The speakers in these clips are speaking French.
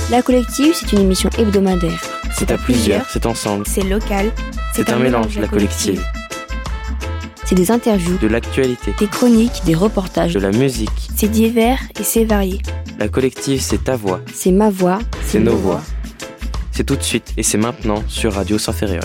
La Collective, c'est une émission hebdomadaire. C'est à plusieurs, c'est ensemble. C'est local. C'est un mélange, la Collective. C'est des interviews, De l'actualité, des chroniques, des reportages. de la musique. C'est divers et c'est varié. La Collective, c'est ta voix, C'est ma voix. c'est nos voix. C'est tout de suite et c'est maintenant sur Radio Saint-Ferréol.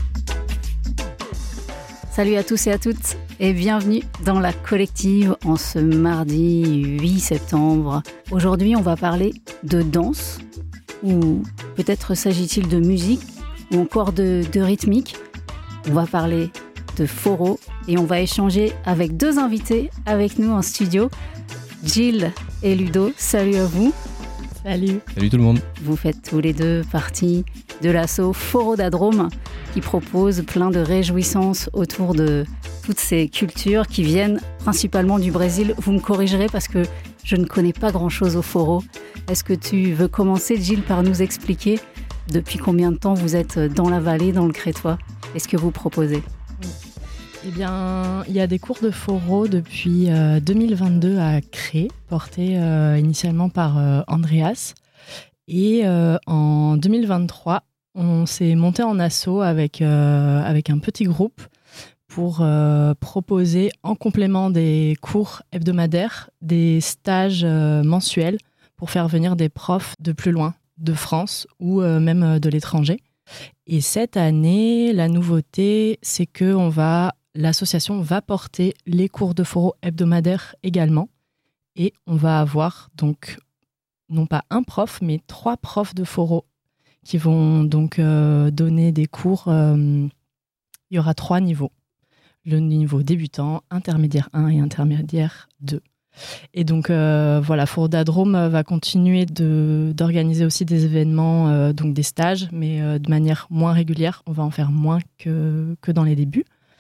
Salut à tous et à toutes et bienvenue dans La Collective en ce mardi 8 septembre. Aujourd'hui, on va parler de danse, ou peut-être s'agit-il de musique, ou encore de rythmique. On va parler de foro et on va échanger avec deux invités avec nous en studio, Jill et Ludo. Salut à vous. Salut. Salut tout le monde. Vous faites tous les deux partie de l'asso Forodadrome qui propose plein de réjouissances autour de toutes ces cultures qui viennent principalement du Brésil. Vous me corrigerez parce que je ne connais pas grand-chose au foro. Est-ce que tu veux commencer, Jill, par nous expliquer depuis combien de temps vous êtes dans la vallée, dans le Crétois, et ce que vous proposez ? Eh bien, il y a des cours de foro depuis 2022 à Cré, portés initialement par Andreas. Et en 2023, on s'est monté en asso avec un petit groupe pour proposer en complément des cours hebdomadaires, des stages mensuels pour faire venir des profs de plus loin, de France ou même de l'étranger. Et cette année, la nouveauté, c'est que l'association va porter les cours de foro hebdomadaires également. Et on va avoir donc, non pas un prof, mais 3 profs de foro qui vont donc donner des cours. Il y aura 3 niveaux. Le niveau débutant, intermédiaire 1 et intermédiaire 2. Et donc voilà, Forodadrome va continuer d'organiser aussi des événements, donc des stages, mais de manière moins régulière. On va en faire moins que dans les débuts.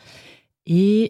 Et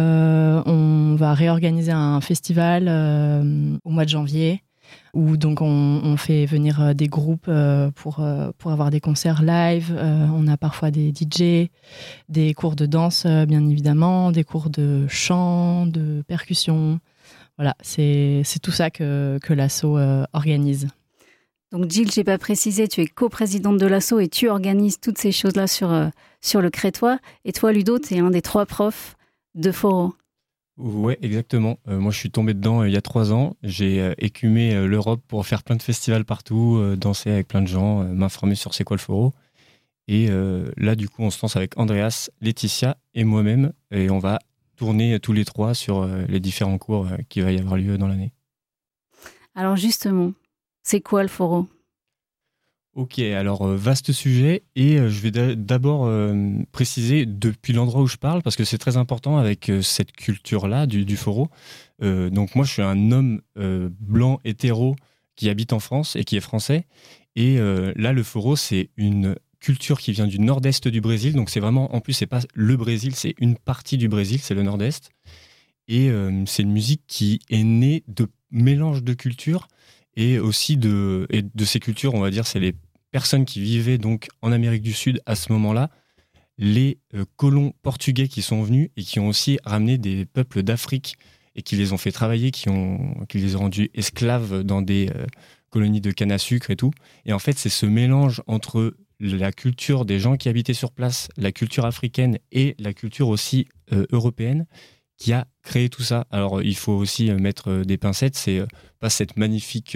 on va réorganiser un festival au mois de janvier où donc on fait venir des groupes pour avoir des concerts live. On a parfois des DJ, des cours de danse bien évidemment, des cours de chant, de percussion. Voilà, c'est tout ça que l'asso organise. Donc Jill, j'ai pas précisé, tu es coprésidente de l'asso et tu organises toutes ces choses-là sur le Crétois. Et toi, Ludo, tu es un des 3 profs de foro. Ouais, exactement. Moi, je suis tombé dedans il y a 3 ans. J'ai écumé l'Europe pour faire plein de festivals partout, danser avec plein de gens, m'informer sur c'est quoi le foro. Et là, du coup, on se lance avec Andreas, Laetitia et moi-même. Et on va tourner tous les 3 sur les différents cours qui va y avoir lieu dans l'année. Alors justement, c'est quoi le foro ? Ok, alors vaste sujet et je vais d'abord préciser depuis l'endroit où je parle parce que c'est très important avec cette culture-là du foro. Donc moi je suis un homme blanc hétéro qui habite en France et qui est français et là le foro c'est une culture qui vient du nord-est du Brésil, donc c'est vraiment, en plus c'est pas le Brésil, c'est une partie du Brésil, c'est le nord-est et c'est une musique qui est née de mélange de cultures. Et aussi de ces cultures, on va dire, c'est les personnes qui vivaient donc en Amérique du Sud à ce moment-là, les colons portugais qui sont venus et qui ont aussi ramené des peuples d'Afrique et qui les ont fait travailler, qui les ont rendus esclaves dans des colonies de canne à sucre et tout. Et en fait, c'est ce mélange entre la culture des gens qui habitaient sur place, la culture africaine et la culture aussi européenne qui a créé tout ça. Alors, il faut aussi mettre des pincettes, c'est pas ce magnifique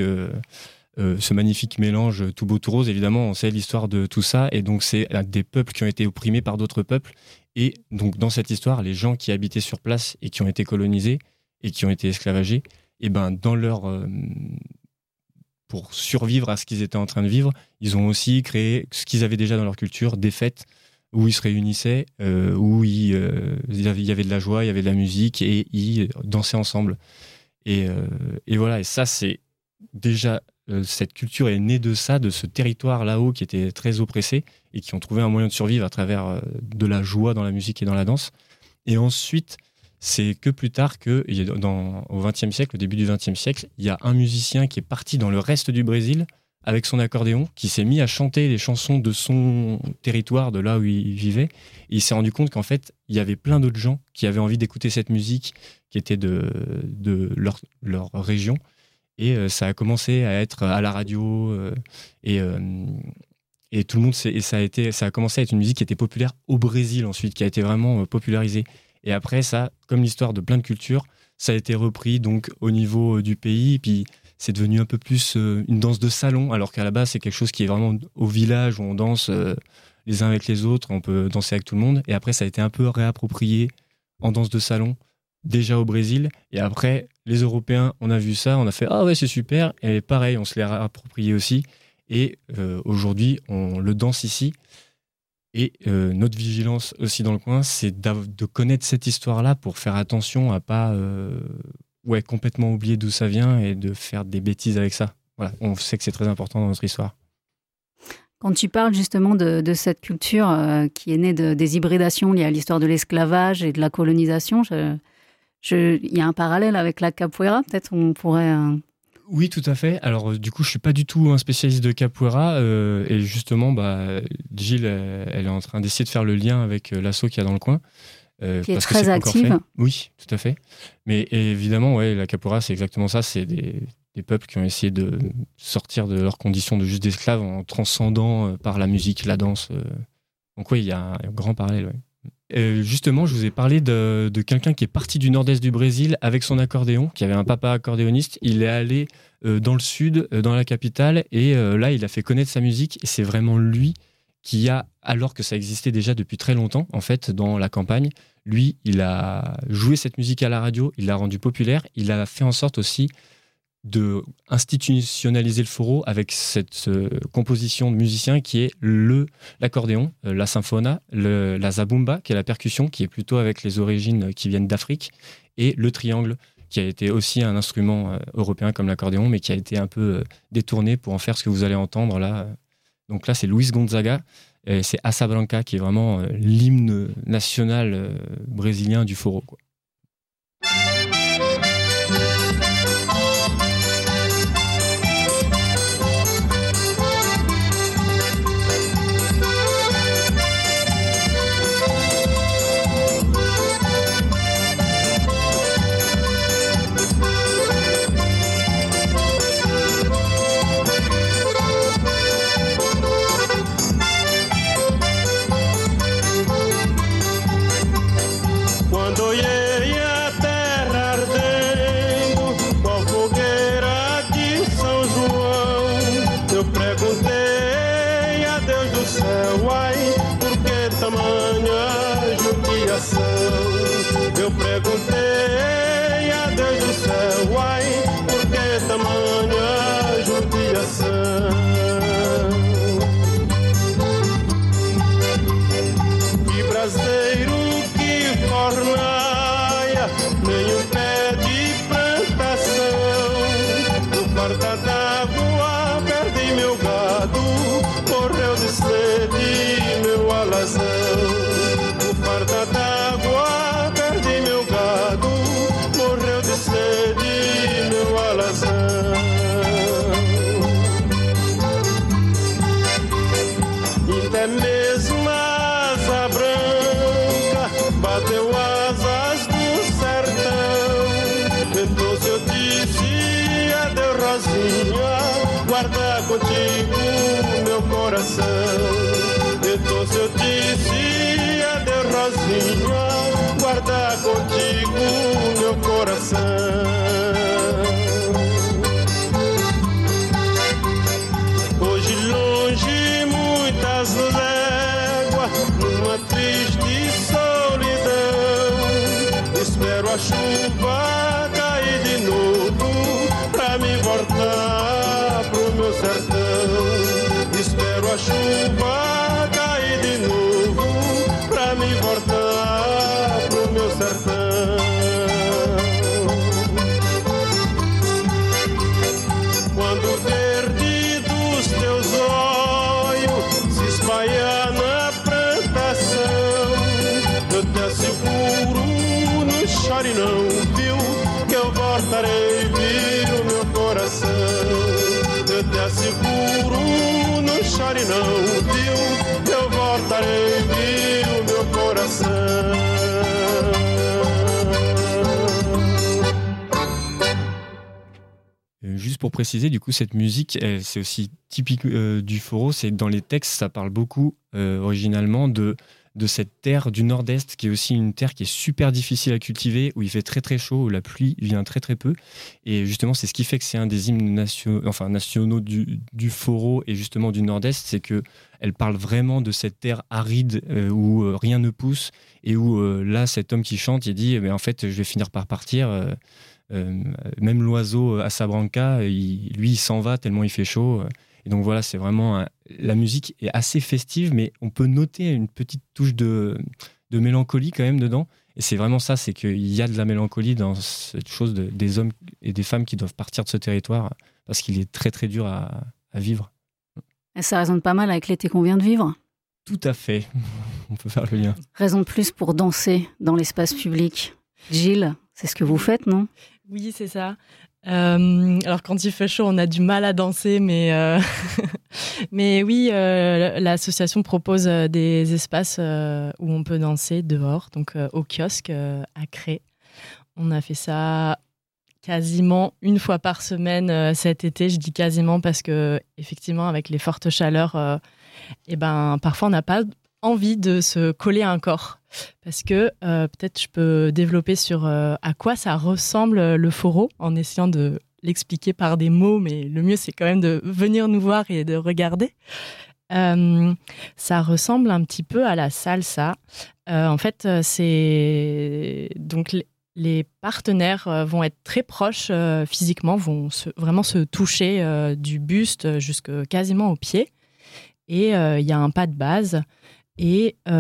mélange tout beau tout rose. Évidemment, on sait l'histoire de tout ça, et donc c'est des peuples qui ont été opprimés par d'autres peuples. Et donc, dans cette histoire, les gens qui habitaient sur place et qui ont été colonisés et qui ont été esclavagés, et ben, pour survivre à ce qu'ils étaient en train de vivre, ils ont aussi créé ce qu'ils avaient déjà dans leur culture, des fêtes où ils se réunissaient, où il y avait de la joie, il y avait de la musique et ils dansaient ensemble. Et voilà, et ça c'est déjà, cette culture est née de ça, de ce territoire là-haut qui était très oppressé et qui ont trouvé un moyen de survivre à travers de la joie dans la musique et dans la danse. Et ensuite, c'est que plus tard, au XXe siècle, au début du XXe siècle, il y a un musicien qui est parti dans le reste du Brésil avec son accordéon, qui s'est mis à chanter les chansons de son territoire, de là où il vivait. Et il s'est rendu compte qu'en fait, il y avait plein d'autres gens qui avaient envie d'écouter cette musique qui était de leur région. Et ça a commencé à être à la radio et tout le monde, ça a commencé à être une musique qui était populaire au Brésil ensuite, qui a été vraiment popularisée. Et après ça, comme l'histoire de plein de cultures, ça a été repris donc au niveau du pays, puis c'est devenu un peu plus une danse de salon, alors qu'à la base c'est quelque chose qui est vraiment au village où on danse les uns avec les autres, on peut danser avec tout le monde. Et après ça a été un peu réapproprié en danse de salon, déjà au Brésil. Et après, les Européens, on a vu ça, on a fait « Ah ouais, c'est super !» Et pareil, on se l'est réapproprié aussi. Et aujourd'hui, on le danse ici. Et notre vigilance aussi dans le coin, c'est de connaître cette histoire-là pour faire attention à pas complètement oublier d'où ça vient et de faire des bêtises avec ça. Voilà, on sait que c'est très important dans notre histoire. Quand tu parles justement de cette culture qui est née des hybridations liées à l'histoire de l'esclavage et de la colonisation, il y a un parallèle avec la capoeira, peut-être on pourrait... Oui, tout à fait. Alors, du coup, je ne suis pas du tout un spécialiste de capoeira. Et justement, Gilles, elle est en train d'essayer de faire le lien avec l'asso qu'il y a dans le coin. Qui est très active. Oui, tout à fait. Mais évidemment, la capoeira, c'est exactement ça. C'est des peuples qui ont essayé de sortir de leurs conditions de juste d'esclaves en transcendant par la musique, la danse. Donc oui, il y a un grand parallèle. Ouais. Justement, je vous ai parlé de quelqu'un qui est parti du nord-est du Brésil avec son accordéon, qui avait un papa accordéoniste. Il est allé dans le sud, dans la capitale, et là, il a fait connaître sa musique. Et c'est vraiment lui qui a, alors que ça existait déjà depuis très longtemps, en fait, dans la campagne, lui, il a joué cette musique à la radio, il l'a rendue populaire, il a fait en sorte aussi de institutionnaliser le foro avec cette composition de musiciens qui est l'accordéon, la sinfona, la zabumba, qui est la percussion, qui est plutôt avec les origines qui viennent d'Afrique, et le triangle, qui a été aussi un instrument européen comme l'accordéon, mais qui a été un peu détourné pour en faire ce que vous allez entendre là. Donc là, c'est Luis Gonzaga, et c'est Asa Branca, qui est vraiment l'hymne national brésilien du foro, quoi. Eu perguntei a Deus do céu, ai, por que tamanha judiação? Que braseiro que fornaia, nem um pé de plantação. No farta d'água perdi meu gado, morreu de sede meu alazão. Farta d'água, perdi meu gado, morreu de sede meu alazão. Até mesmo a asa branca bateu asas do sertão. Então se eu disse adeus Rosinha, guarda contigo meu coração. Então se eu disse adeus Rosinha, guarda contigo meu coração. Hoje longe muitas léguas, numa triste solidão, espero a chuva cair de novo pra me voltar pro meu sertão. Espero a chuva cair de novo pra me voltar pro meu sertão. Quando o verde dos teus olhos se espalhar na plantação, eu te asseguro, não chore não, viu, que eu voltarei, viu, meu coração. Eu te asseguro, não chore não, viu, que eu voltarei, viu, meu coração. juste pour préciser, du coup, cette musique, c'est aussi typique du Foro. C'est dans les textes, ça parle beaucoup originalement de cette terre du Nord-Est, qui est aussi une terre qui est super difficile à cultiver, où il fait très très chaud, où la pluie vient très très peu. Et justement, c'est ce qui fait que c'est un des hymnes nationaux du Foro et justement du Nord-Est, c'est qu'elle parle vraiment de cette terre aride où rien ne pousse, et où là, cet homme qui chante, il dit en fait, je vais finir par partir. Même l'oiseau à Sabranca, lui, il s'en va tellement il fait chaud. Et donc voilà, c'est vraiment... la musique est assez festive, mais on peut noter une petite touche de mélancolie quand même dedans. Et c'est vraiment ça, c'est qu'il y a de la mélancolie dans cette chose des hommes et des femmes qui doivent partir de ce territoire parce qu'il est très très dur à vivre. Et ça résonne pas mal avec l'été qu'on vient de vivre. Tout à fait, on peut faire le lien. Raison de plus pour danser dans l'espace public. Gilles, c'est ce que vous faites, non ? Oui, c'est ça. Alors quand il fait chaud, on a du mal à danser, mais oui, l'association propose des espaces où on peut danser dehors, donc au kiosque à Cré. On a fait ça quasiment une fois par semaine cet été. Je dis quasiment parce que effectivement, avec les fortes chaleurs, parfois on n'a pas envie de se coller à un corps. Parce que peut-être je peux développer sur à quoi ça ressemble le Foro en essayant de l'expliquer par des mots, mais le mieux c'est quand même de venir nous voir et de regarder. Ça ressemble un petit peu à la salsa. En fait, c'est donc les partenaires vont être très proches physiquement, vont vraiment se toucher du buste jusqu'à quasiment au pied. Et il y a un pas de base. Et il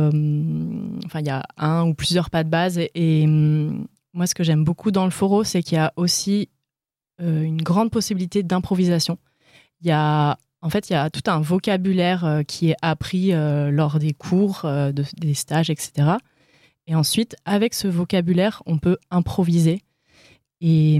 y a un ou plusieurs pas de base. Et moi, ce que j'aime beaucoup dans le Foro, c'est qu'il y a aussi une grande possibilité d'improvisation. Il y a tout un vocabulaire qui est appris lors des cours, des stages, etc. Et ensuite, avec ce vocabulaire, on peut improviser. Et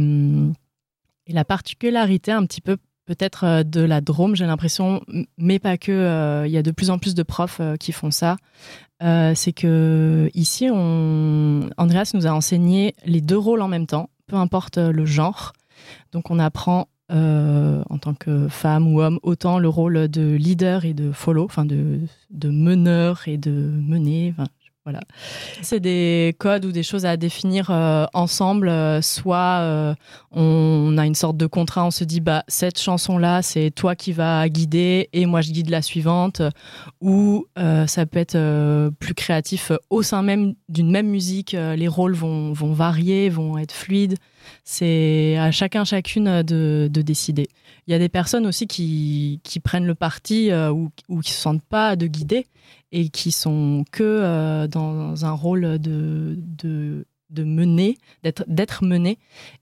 la particularité un petit peu peut-être de la Drôme, j'ai l'impression, mais pas que. Il y a de plus en plus de profs qui font ça. C'est que ici, Andreas nous a enseigné les 2 rôles en même temps, peu importe le genre. Donc, on apprend en tant que femme ou homme autant le rôle de leader et de follow, enfin de meneur et de mener. Voilà. C'est des codes ou des choses à définir ensemble. Soit on a une sorte de contrat, on se dit cette chanson-là, c'est toi qui vas guider et moi je guide la suivante. Ou ça peut être plus créatif au sein même d'une même musique. Les rôles vont varier, vont être fluides. C'est à chacune de décider. Il y a des personnes aussi qui prennent le parti ou qui ne se sentent pas de guider et qui sont que dans un rôle de mener, d'être mené.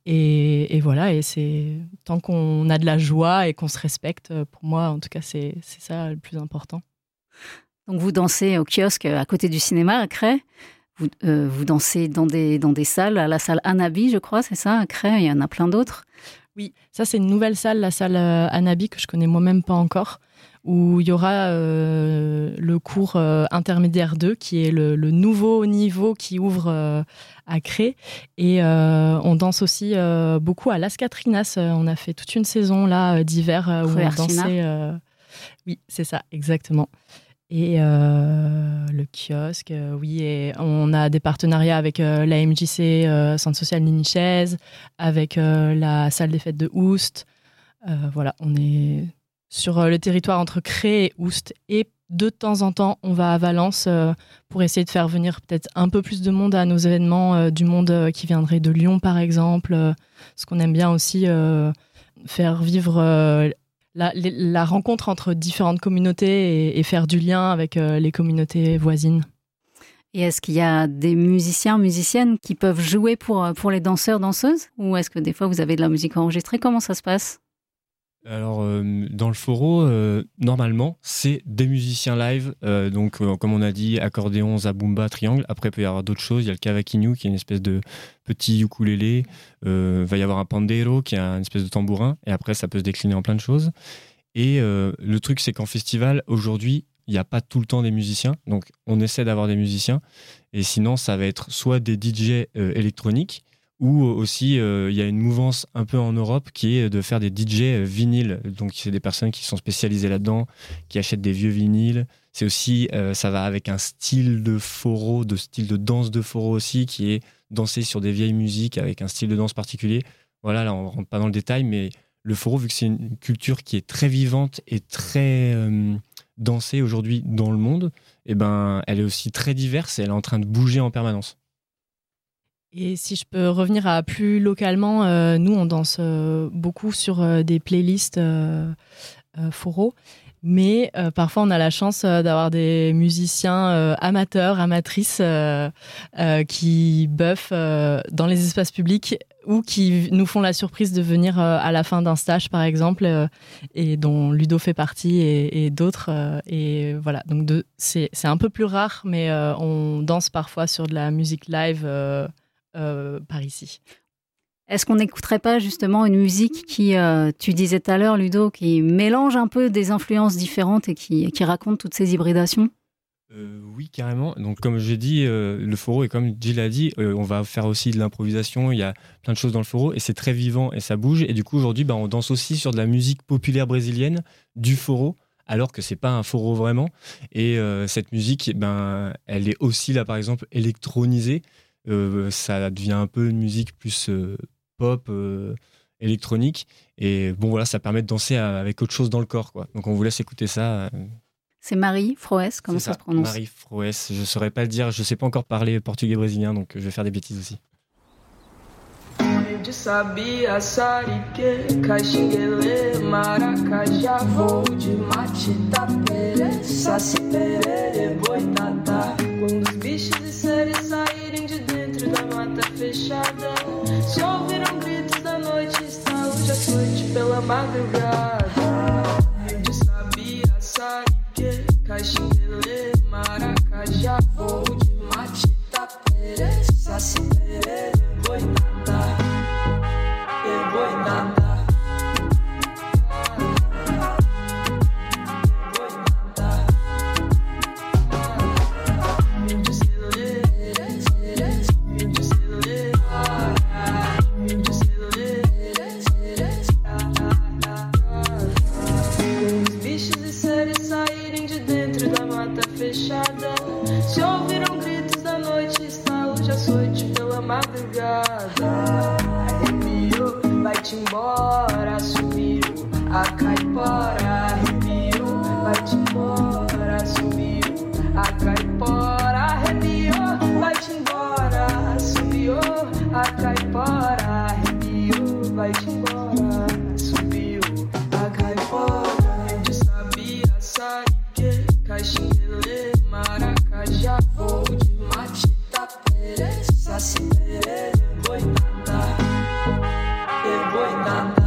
Et voilà, et c'est tant qu'on a de la joie et qu'on se respecte, pour moi, en tout cas, c'est ça le plus important. Donc vous dansez au kiosque à côté du cinéma à Cré. Vous dansez dans des salles, à la salle Anabi, je crois, c'est ça, à Cré, il y en a plein d'autres. Oui, ça c'est une nouvelle salle, la salle Anabi, que je connais moi-même pas encore, où il y aura le cours intermédiaire 2, qui est le nouveau niveau qui ouvre à Cré. Et on danse aussi beaucoup à Las Catrinas. On a fait toute une saison là d'hiver où on dansait. Oui, c'est ça, exactement. Et le kiosque, oui, et on a des partenariats avec la MJC, Centre social Ninichez, avec la salle des fêtes de Oust. Voilà, on est sur le territoire entre Cré et Oust. Et de temps en temps, on va à Valence pour essayer de faire venir peut-être un peu plus de monde à nos événements, du monde qui viendrait de Lyon, par exemple. Ce qu'on aime bien aussi, faire vivre... La rencontre entre différentes communautés et faire du lien avec les communautés voisines. Et est-ce qu'il y a des musiciens, musiciennes qui peuvent jouer pour les danseurs, danseuses ? Ou est-ce que des fois vous avez de la musique enregistrée ? Comment ça se passe ? Alors, dans le Foro, normalement, c'est des musiciens live. Donc, comme on a dit, accordéon, zabumba, triangle. Après, il peut y avoir d'autres choses. Il y a le cavaquinho, qui est une espèce de petit ukulélé. Va y avoir un pandero, qui est une espèce de tambourin. Et après, ça peut se décliner en plein de choses. Et le truc, c'est qu'en festival, aujourd'hui, il n'y a pas tout le temps des musiciens. Donc, on essaie d'avoir des musiciens. Et sinon, ça va être soit des DJ électroniques, Ou aussi, il y a une mouvance un peu en Europe qui est de faire des DJ vinyles. Donc, c'est des personnes qui sont spécialisées là-dedans, qui achètent des vieux vinyles. C'est aussi, ça va avec un style de foro, de style de danse de foro aussi, qui est dansé sur des vieilles musiques avec un style de danse particulier. Voilà, là, on ne rentre pas dans le détail, mais le foro, vu que c'est une culture qui est très vivante et très dansée aujourd'hui dans le monde, eh ben, elle est aussi très diverse et elle est en train de bouger en permanence. Et si je peux revenir à plus localement, nous on danse beaucoup sur des playlists foro, mais parfois on a la chance d'avoir des musiciens amateurs, amatrices qui buffent dans les espaces publics ou qui nous font la surprise de venir à la fin d'un stage par exemple, et dont Ludo fait partie et d'autres. Et voilà, donc c'est un peu plus rare, mais on danse parfois sur de la musique live par ici. Est-ce qu'on n'écouterait pas justement une musique qui, tu disais tout à l'heure Ludo, qui mélange un peu des influences différentes et qui raconte toutes ces hybridations ? Oui, carrément. Donc, comme j'ai dit, le foro, et comme Jill a dit, on va faire aussi de l'improvisation. Il y a plein de choses dans le foro et c'est très vivant et ça bouge. Et du coup, aujourd'hui, on danse aussi sur de la musique populaire brésilienne, du foro, alors que c'est pas un foro vraiment. Et cette musique, elle est aussi là, par exemple, électronisée. Ça devient un peu une musique plus pop, électronique. Et bon, voilà, ça permet de danser avec autre chose dans le corps, quoi. Donc, on vous laisse écouter ça. C'est Marie Froes, comment ça se prononce ? Marie Froes, je ne saurais pas le dire, je ne sais pas encore parler portugais brésilien, donc je vais faire des bêtises aussi. De sabia, sarique, caxinguele, maracajá, voo de mate, tapere, saci, perere, boitatá. Quando os bichos e seres saírem de dentro da mata fechada, se ouviram gritos da noite, estalo de açoite pela madrugada. De sabia, sarique, caxinguele, maracajá, voo de mate, tapere, saci, perere, boitatá. Fechada, se ouviram gritos da noite, estalo de açoite pela madrugada. Arrepiou, vai-te embora, sumiu a caipora. Arrepiou, vai-te embora, sumiu a caipora. Arrepiou, vai-te embora, sumiu a caipora. Arrepiou, vai-te embora, sumiu a caipora. De sabia, sarique, caxinguele, maracajá, voo de mate, tapere, saci, perere, boitatá, e boitatá.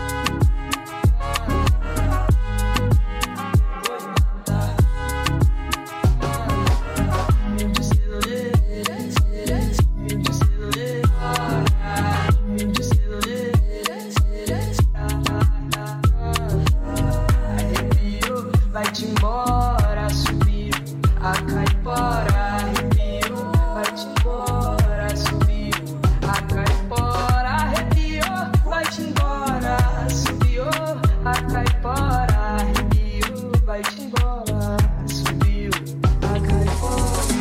Vai-te embora, subiu a caipora. Arrepiou, vai-te embora, subiu a caipora. Arrepiou, vai-te embora, subiu a caipora. Arrepiou, vai-te embora, subiu a caipora.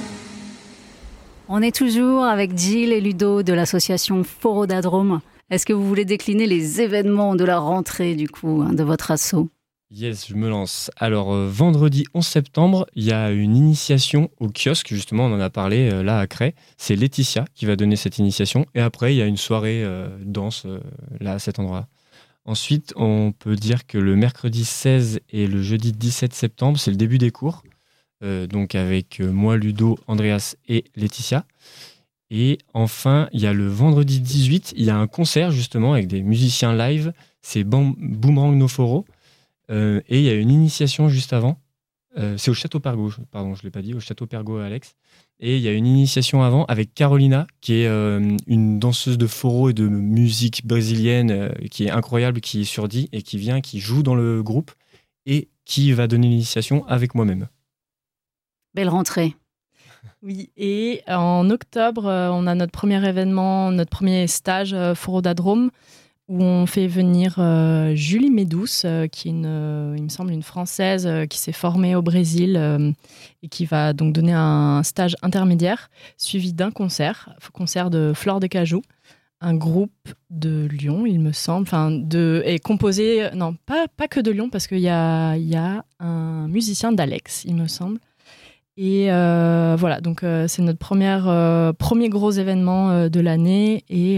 On est toujours avec Jill et Ludo de l'association Forodadrome. Est-ce que vous voulez décliner les événements de la rentrée du coup, de votre asso ? Yes, je me lance. Alors, vendredi 11 septembre, il y a une initiation au kiosque, justement, on en a parlé là à Cray. C'est Laetitia qui va donner cette initiation. Et après, il y a une soirée danse là à cet endroit-là. Ensuite, on peut dire que le mercredi 16 et le jeudi 17 septembre, c'est le début des cours. Donc avec moi, Ludo, Andreas et Laetitia. Et enfin, il y a le vendredi 18, il y a un concert justement avec des musiciens live. C'est Boomerang No Foro. Et il y a une initiation juste avant. C'est au Château Pergo, pardon, je ne l'ai pas dit, au Château Pergo à Alex. Et il y a une initiation avant avec Carolina, qui est une danseuse de foro et de musique brésilienne qui est incroyable, qui est sur 10 et qui vient, qui joue dans le groupe et qui va donner l'initiation avec moi-même. Belle rentrée. Oui, et en octobre, on a notre premier événement, notre premier stage Foro da Drôme, où on fait venir Julie Médouce, qui est il me semble une Française qui s'est formée au Brésil et qui va donc donner un stage intermédiaire, suivi d'un concert de Flore de Cajou, un groupe de Lyon, il me semble, est composé, non, pas que de Lyon, parce qu'il y a un musicien d'Alex, il me semble. Et voilà, donc c'est notre premier gros événement de l'année. Et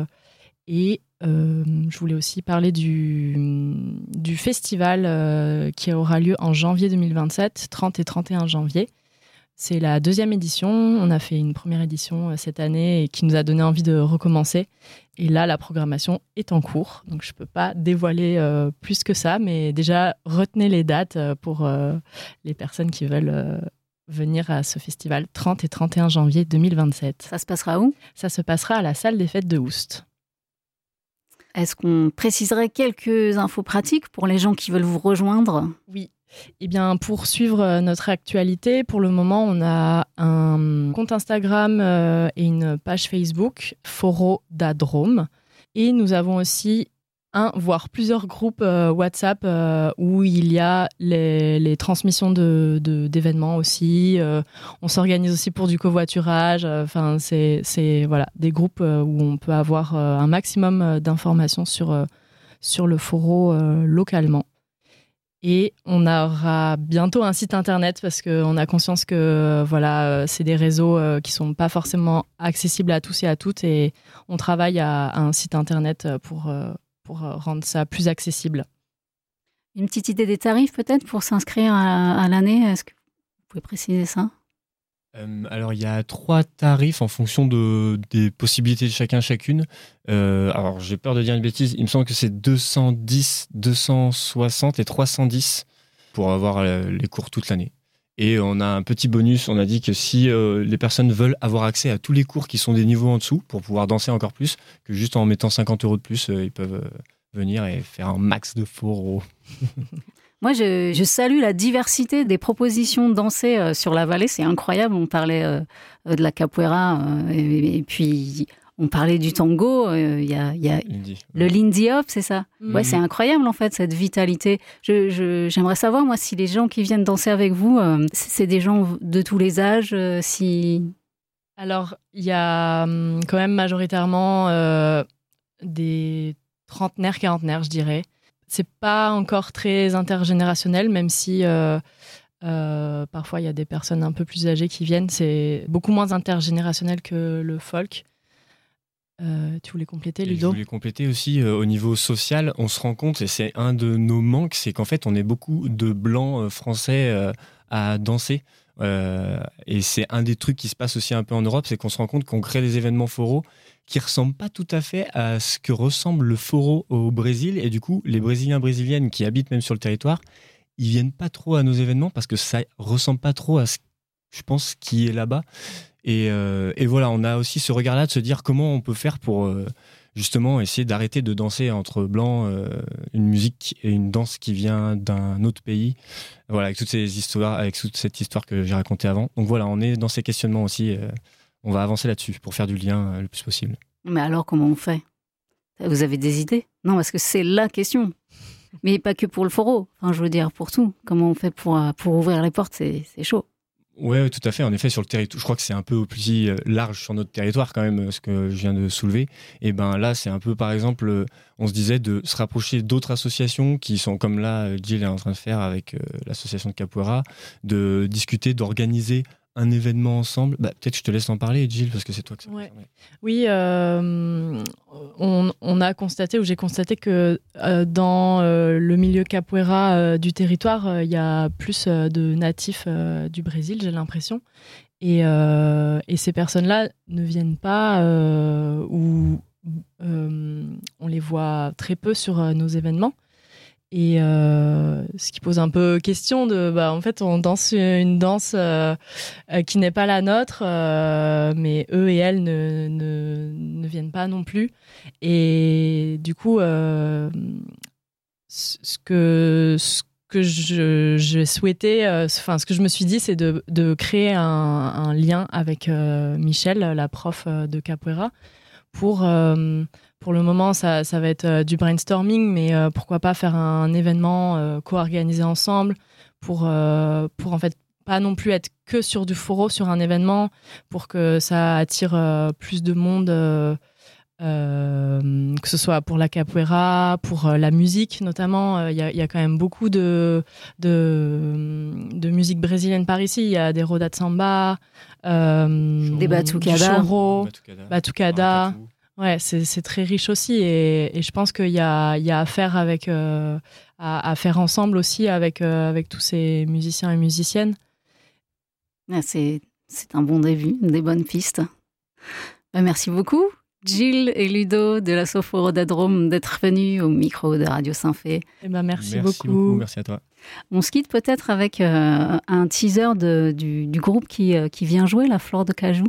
je voulais aussi parler du festival qui aura lieu en janvier 2027, 30 et 31 janvier. C'est la 2e édition. On a fait une première édition cette année et qui nous a donné envie de recommencer. Et là, la programmation est en cours. Donc, je ne peux pas dévoiler plus que ça. Mais déjà, retenez les dates pour les personnes qui veulent venir à ce festival 30 et 31 janvier 2027. Ça se passera où ? Ça se passera à la salle des fêtes de Oust. Est-ce qu'on préciserait quelques infos pratiques pour les gens qui veulent vous rejoindre ? Oui. Eh bien, pour suivre notre actualité, pour le moment, on a un compte Instagram et une page Facebook, Foro da Drôme. Et nous avons aussi voire plusieurs groupes WhatsApp où il y a les transmissions d'événements aussi. On s'organise aussi pour du covoiturage. C'est voilà, des groupes où on peut avoir un maximum d'informations sur le Foro localement. Et on aura bientôt un site internet parce qu'on a conscience que c'est des réseaux qui ne sont pas forcément accessibles à tous et à toutes. Et on travaille à un site internet pour rendre ça plus accessible. Une petite idée des tarifs peut-être pour s'inscrire à l'année ? Est-ce que vous pouvez préciser ça ? Alors, il y a 3 tarifs en fonction des possibilités de chacune. Alors, j'ai peur de dire une bêtise. Il me semble que c'est 210, 260 et 310 pour avoir les cours toute l'année. Et on a un petit bonus. On a dit que si les personnes veulent avoir accès à tous les cours qui sont des niveaux en dessous pour pouvoir danser encore plus, que juste en mettant 50 € de plus, ils peuvent venir et faire un max de foro. Moi, je salue la diversité des propositions dansées sur la vallée. C'est incroyable. On parlait de la capoeira et puis on parlait du tango. Il y a le Lindy Hop, c'est ça ? Ouais, c'est incroyable en fait, cette vitalité. J'aimerais savoir, moi, si les gens qui viennent danser avec vous, c'est des gens de tous les âges, Alors, il y a quand même majoritairement des trentenaires, quarantenaires, je dirais. C'est pas encore très intergénérationnel, même si parfois il y a des personnes un peu plus âgées qui viennent. C'est beaucoup moins intergénérationnel que le folk. Tu voulais compléter, Ludo ? Je voulais compléter aussi au niveau social. On se rend compte, et c'est un de nos manques, c'est qu'en fait on est beaucoup de blancs français à danser. Et c'est un des trucs qui se passe aussi un peu en Europe, c'est qu'on se rend compte qu'on crée des événements foros qui ressemblent pas tout à fait à ce que ressemble le foro au Brésil. Et du coup, les Brésiliens, Brésiliennes qui habitent même sur le territoire, ils viennent pas trop à nos événements parce que ça ressemble pas trop à ce, je pense, qui est là-bas. Et voilà, on a aussi ce regard-là de se dire comment on peut faire pour justement essayer d'arrêter de danser entre blancs une musique et une danse qui vient d'un autre pays. Voilà, avec toutes ces histoires, avec toute cette histoire que j'ai racontée avant. Donc voilà, on est dans ces questionnements aussi. On va avancer là-dessus pour faire du lien le plus possible. Mais alors, comment on fait ? Vous avez des idées ? Non, parce que c'est la question. Mais pas que pour le foro. Enfin, je veux dire, pour tout. Comment on fait pour ouvrir les portes ? C'est chaud. Oui, tout à fait. En effet, sur le territoire, je crois que c'est un peu plus large sur notre territoire quand même, ce que je viens de soulever. Et ben là, c'est un peu, par exemple, on se disait de se rapprocher d'autres associations qui sont comme là, Jill est en train de faire avec l'association de Capoeira, de discuter, d'organiser un événement ensemble. Peut-être que je te laisse en parler, Jill, parce que c'est toi que ça concerne. Oui, on a constaté, ou j'ai constaté que dans le milieu capoeira du territoire, il y a plus de natifs du Brésil, j'ai l'impression. Et ces personnes-là ne viennent pas ou on les voit très peu sur nos événements. Et ce qui pose un peu question de, en fait, on danse une danse qui n'est pas la nôtre, mais eux et elles ne viennent pas non plus. Et du coup, ce que je souhaitais, ce que je me suis dit, c'est de créer un lien avec Michel, la prof de capoeira. Pour le moment, ça va être du brainstorming, mais pourquoi pas faire un événement co-organisé ensemble pour en fait pas non plus être que sur du foro, sur un événement, pour que ça attire plus de monde. Que ce soit pour la capoeira, pour la musique notamment, il y a quand même beaucoup de musique brésilienne par ici. Il y a des rodas de samba, des batucada, batucada. Ouais, c'est très riche aussi et je pense qu'il y a à faire avec à faire ensemble aussi avec tous ces musiciens et musiciennes. C'est un bon début, des bonnes pistes. Merci beaucoup. Gilles et Ludo de l'asso Forodadrome d'être venus au micro de Radio Saint-Fé. Merci beaucoup. Merci à toi. On se quitte peut-être avec un teaser du groupe qui vient jouer, la Flor de Cajou.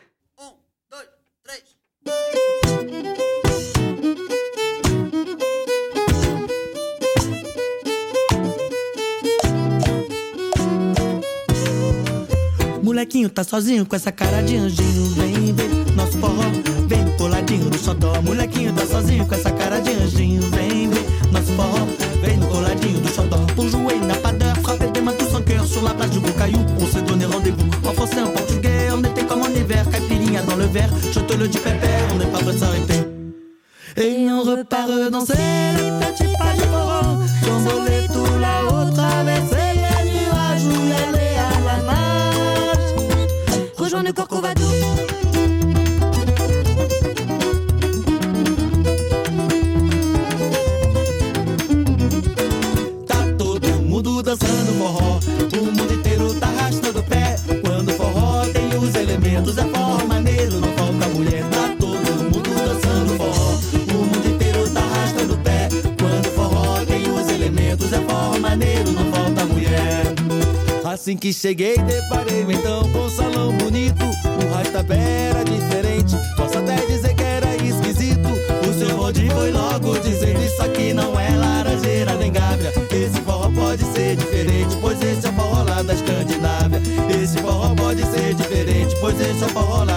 1, 2, 3. Molequinho tá sozinho com essa cara de anjinho. Vem ver nosso forró, vem coladinho do xodó. Molequinho tá sozinho com essa cara de anjinho. Vem ver nosso forró, vem no coladinho do xodó. Pour jouer n'a pas d'heure, frapper des mains tous en cœur. Sur la plage du Gros Caillou, on s'est donné rendez-vous. En français, en portugais, on était comme en hiver. Caipirinha dans le verre, je te le dis pépère, on n'est pas prêt de s'arrêter. Et on repart danser les petits pas du forró. Tomboler tout là-haut, traverser les nuages ou y aller à la nage. Rejoindre le Corcovado. Tá todo mundo dançando forró, o mundo inteiro tá arrastando o pé. Quando o forró tem os elementos, é forró maneiro, não falta mulher. Tá todo mundo dançando forró, o mundo inteiro tá arrastando o pé. Quando o forró tem os elementos, é forró maneiro, não falta mulher. Assim que cheguei, deparei-me então com um salão bonito. O rastapé era diferente, posso até dizer que era esquisito. O seu Rodi foi logo dizendo: isso aqui não é laranjeira nem gávea. Esse forró pode ser diferente, pois esse é o forró lá da Escandinávia. Esse forró pode ser diferente, pois esse é o forró lá